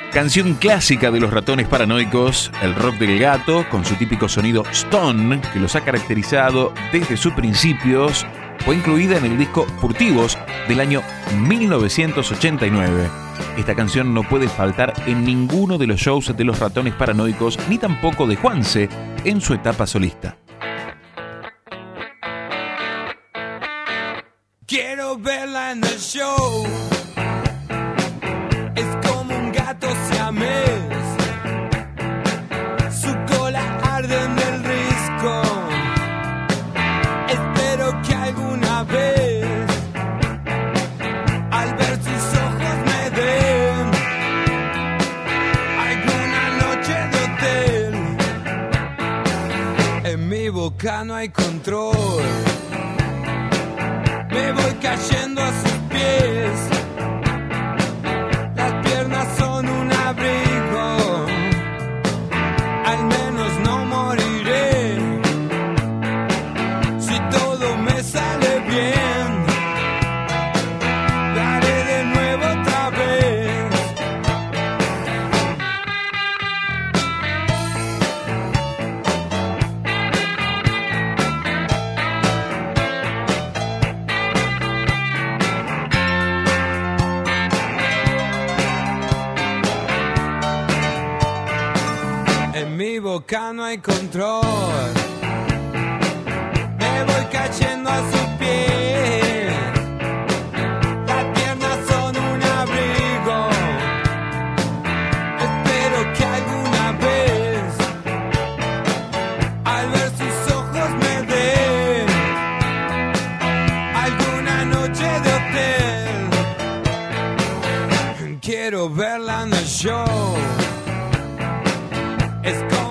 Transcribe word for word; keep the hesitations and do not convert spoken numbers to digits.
Canción clásica de Los Ratones Paranoicos, el rock del gato, con su típico sonido stone que los ha caracterizado desde sus principios, fue incluida en el disco Furtivos del año mil novecientos ochenta y nueve. Esta canción no puede faltar en ninguno de los shows de Los Ratones Paranoicos, ni tampoco de Juanse en su etapa solista. Quiero verla en el show. Es como un gato siamés. Su cola arde en el risco. Espero que alguna vez, al ver sus ojos, me den alguna noche de hotel. En mi boca no hay control. Me voy cayendo a sus pies. Las piernas son un abrigo. Al menos no moriré. Si todo me sale bien, lo haré de nuevo otra vez. En mi boca no hay control. Me voy cayendo a sus pies. Las piernas son un abrigo. Espero que alguna vez, al ver sus ojos, me den alguna noche de hotel. Quiero verla en el show. Es como